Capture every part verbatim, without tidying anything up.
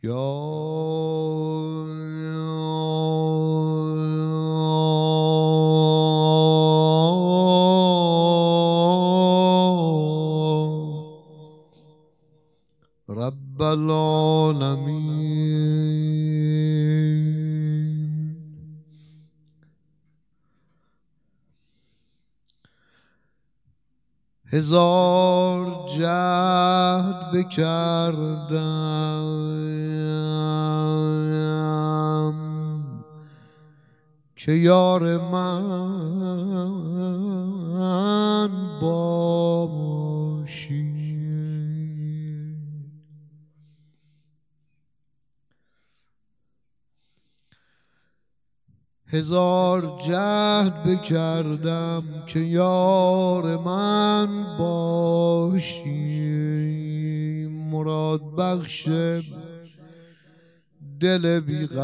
رب العالمین. هزار جهد بکردم که یار من باشی، هزار جهد بکردم که یار من باشی، مراد بخش دل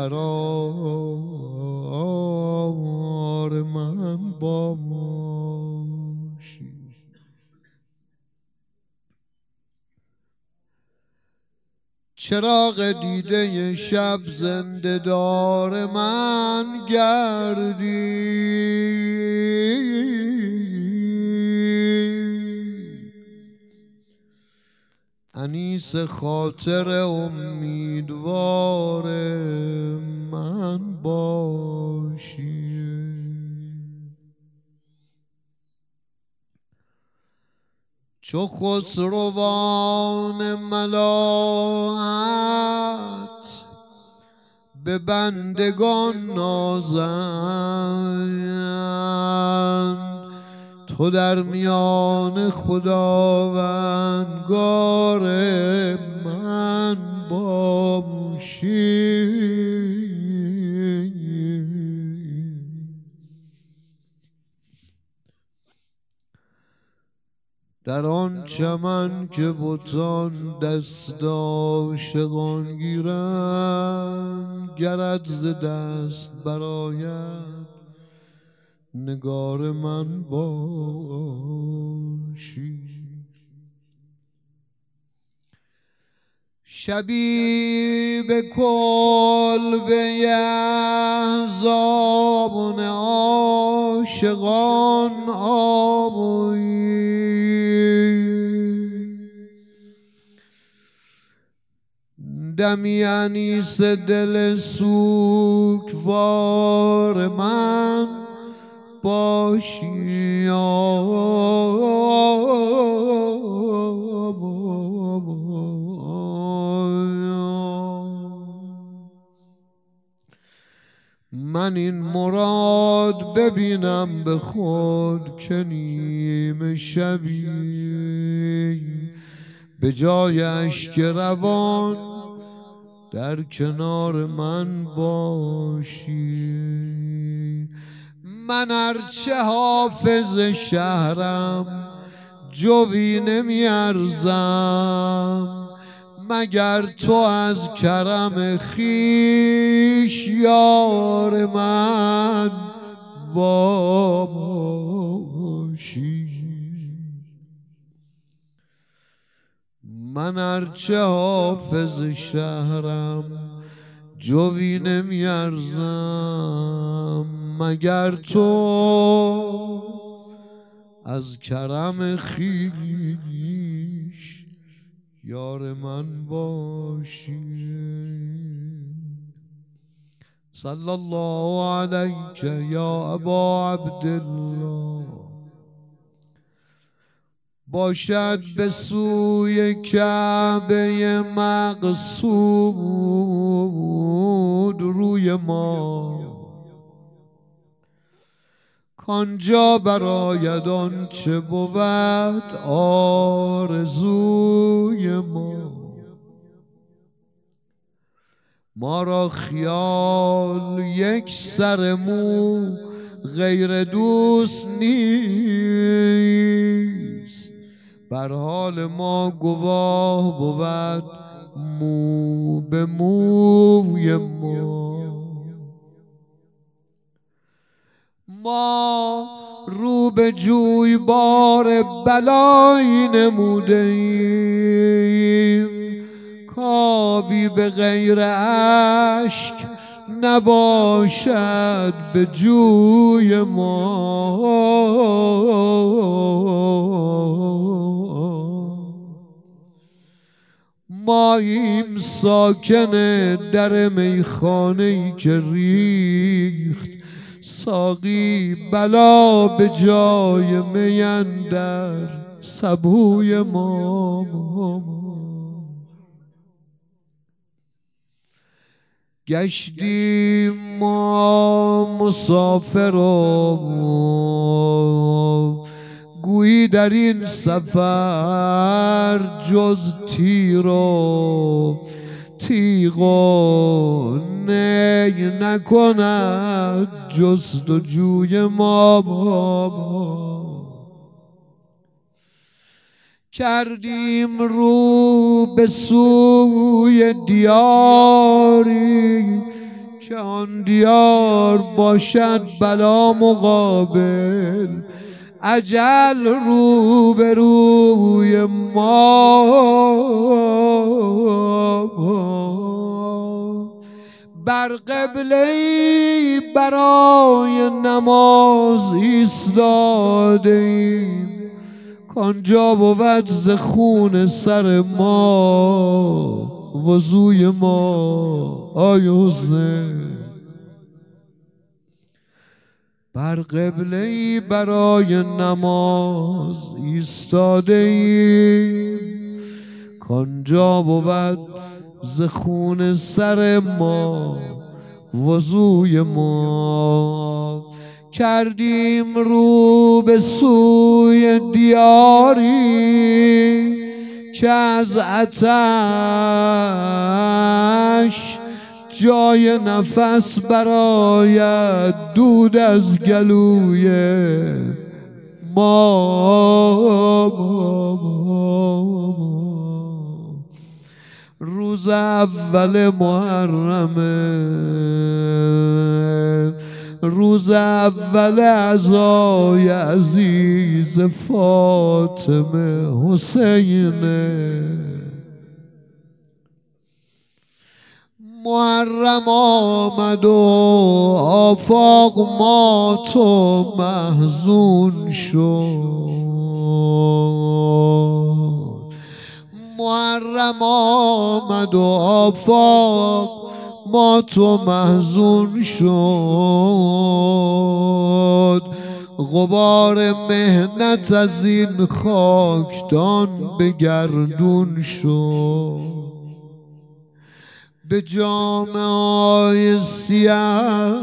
بیقرار من باشی. چراغ دیده شب زنده دار من گردی، انیس خاطر امیدوار من باشی. چو خسروان ملاحت به بندگان نازند، تو در میان خداوندگار من باشی. در آن چمن که بتان دست عاشقان گیرند، گرت ز دست برآید نگار من باشی. شبی به کلبه احزابان عاشقان آویی، دمی انیس دل سوگوار من باشی. من این مراد ببینم به خود که نیمه شبی به جای اشک روان در کنار من باشی. من ارچه حافظ شهرم جوی نمی ارزم، مگر تو از کرم خویش یار من باشی. من ارچه حافظ شهرم جوی نمی ارزم، مگر تو از کرم خویش یار من باشی. صلی الله علیک یا ابا عبدالله. باشد به سوی کعبه مقصود روی ما، کانجا براید آنچه بود آرزوی ما. ما را خیال یک سر مو غیر دوست نیست، بر حال ما گواه بود مو به موی ما. ما رو به جویبار بلایی نموده ایم، کابی به غیر اشک نباشد به جوی ما. ماییم ساکن در میخانه‌ای که ریخت ساقی بلا به جای می اندر سبوی ما. گشتیم ما مسافر و گویی در این سفر جز تیر و تیغ و نی نکند جستجوی ما. کردیم رو به سوی دیاری که آن دیار باشد بلا مقابل، اجل رو به روی ما. بر قبله‌ای برای نماز ایستادیم کانجا بود ز خون سر ما وضوی ما. آی حسین بر قبله‌ای برای نماز ایستاده ایم کانجا بود ز خون سر ما وضوی ما. کردیم رو به سوی دیاری که از آتش جای نفس براید دود از گلوی ما. روز اول محرمه، روز اول عزای عزیز فاطمه حسینه. محرم آمد و آفاق مات و محزون شد. محرم آمد و آفاق مات و محزون شد. غبار مهنت از این خاکدان به گردون شد. به جامه‌های سیاه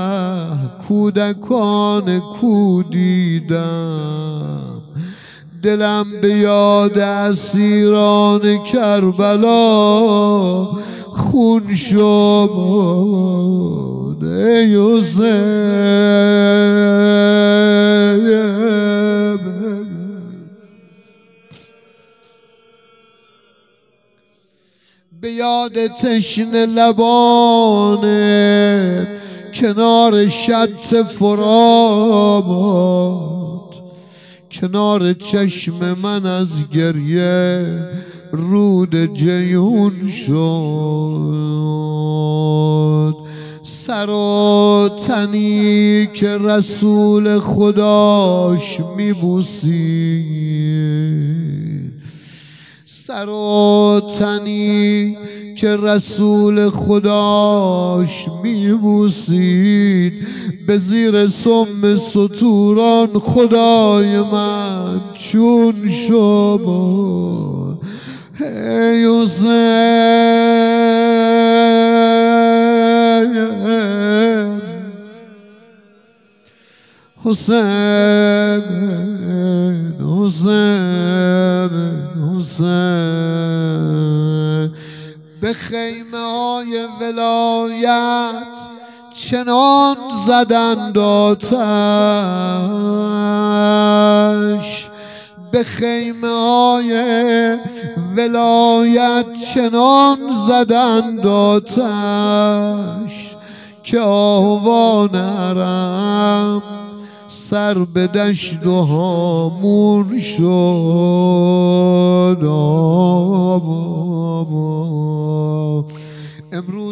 کودکان کو دیدم، دلم به یاد اسیران کربلا خون شد. ای حسین به یاد تشنه لبانه کنار شط فرات، کنار چشم من از گریه رود جیون شد. سر و تنی که رسول خداش میبوسید، سر و تنی که رسول خداش میبوسید، به زیر سم ستوران خدای من چون شد. ای حسین حسین حسین حسین به خیمه های ولایت چنان زدند آتش، به خیمه های ولایت چنان زدند آتش که آهوان حرم سر به دشت و هامون شد.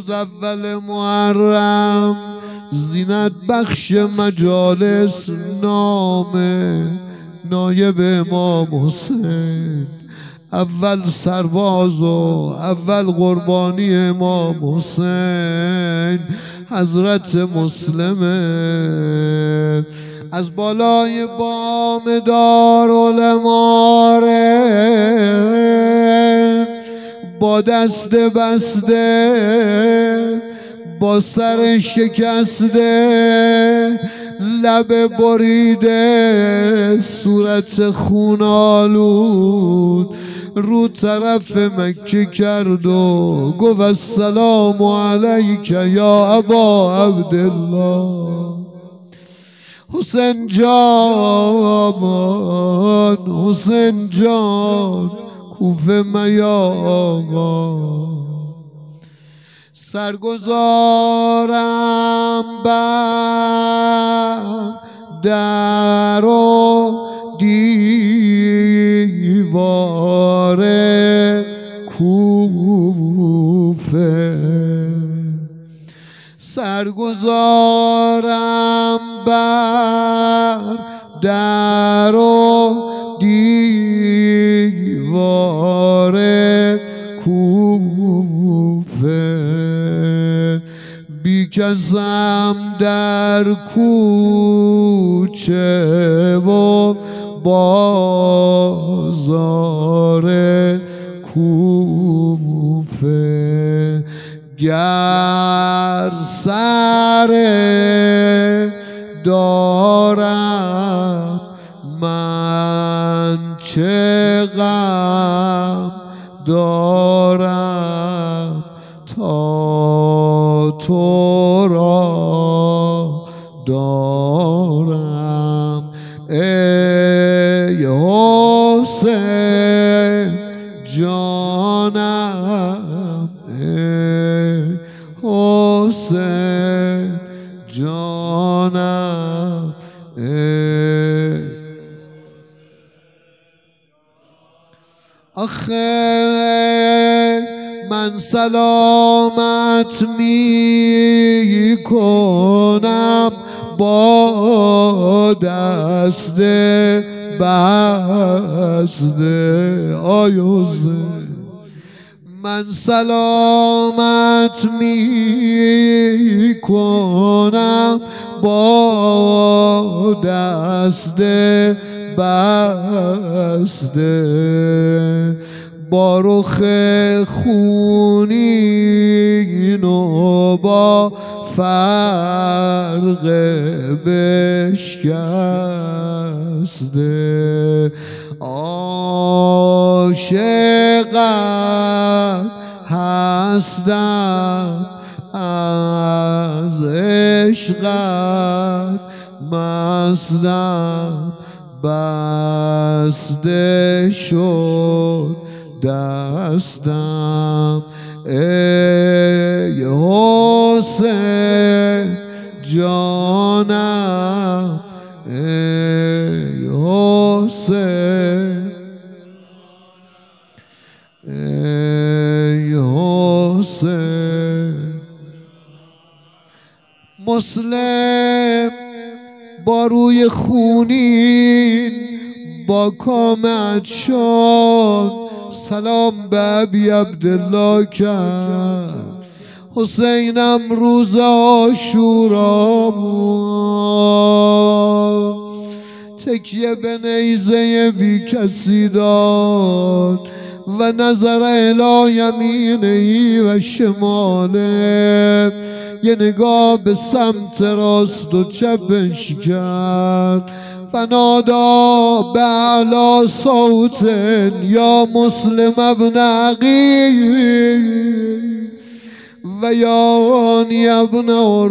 امروز اول محرم زینت بخش مجالس نامه نایب امام حسین، اول سرباز و اول قربانی امام حسین حضرت مسلمه. از بالای بام دارالماره با دست بسته با سر شکسته لب بریده صورت خونالود رو طرف مکه کرد و گفت السلام علیک یا ابا عبدالله. حسین جان حسین جان کوفه میا آقا، سرگذارم بر در و دیوار کوفه، سرگذارم بر در و دیوار کوفه، بی کسم در کوچه و بازار کوفه، گر سر دارم من چه غم دارم تا تو را دارم. ای حسین جانم ای حسین جانم ای. آخه من سلامت می کنم با دست بسته آی حسین، من سلامت می کنم با دست بسته، با رخ خونین و با فرق بشکسته، عاشقم هستم از عشقت مستم، بسته شد دستم. ای حسین جانم ای حسین ای حسین. مسلم با روی خونین با کام عطشان سلام به ابی عبدالله کرد. حسینم روز عاشورا تکیه به نیزه بی کسی داد و نظر الی یمینهی و شماله، یه نگاه به سمت راست و چپش کرد. فنادا به اعلی صوت یا مسلم ابن عقیل و یا آنی ابن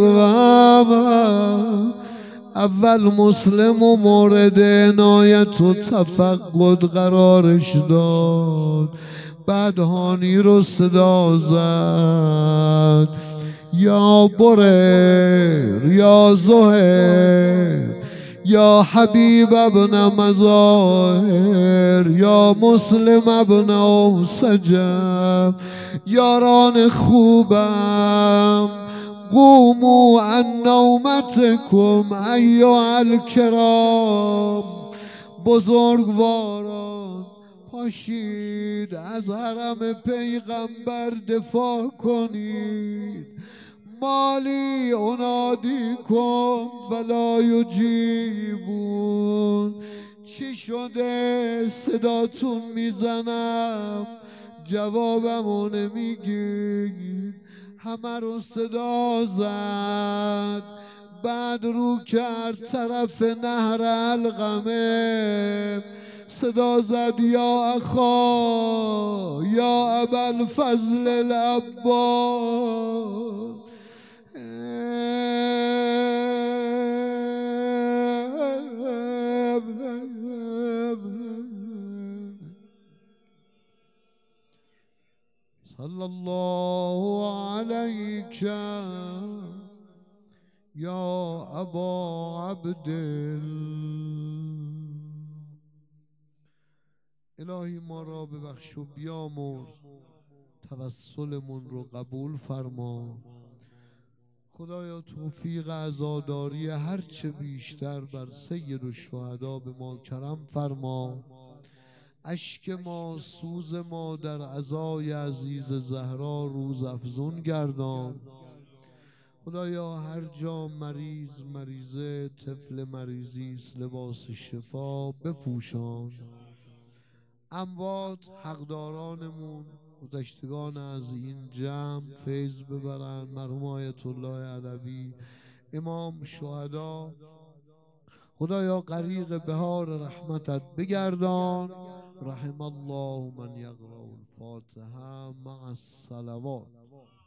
عروه. اول مسلم و مورد عنایت و تفقد قرارش داد، بعد هانی رو صدا زد یا برر یا زهر یا حبیب ابن مظاهر، یا مسلم ابن اوسجم، یاران خوبم قوموا عن نومتکم ایها الکرام. بزرگواران پاشید از حرم پیغمبر دفاع کنید. مالی انادیکم ولا یجیبون، چی شده صداتون میزنم جوابمو نمیگید. همه رو صدا زد، بعد رو کرد طرف نهر القمه، صدا زد یا اخا یا ابوالفضل العباس. صلی الله علیک یا ابا عبدالله. الهی ما را ببخش و بیامرز، توسلمون رو قبول فرما. خدایا توفیق عزاداری هرچه بیشتر بر سید الشهدا به ما کرم فرما. اشک ما، سوز ما در عزای عزیز زهرا روز افزون گردان. خدایا هر جا مریض مریضه طفل مریضی است لباس شفا بپوشان. اموات حقدارانمون گذشتگان از این جمع فیض ببرن. مرحوم آیت الله علوی امام شهدا خدایا غریق بهار رحمتت بگردان. رحم الله من یقرأ الفاتحه مع الصلوات.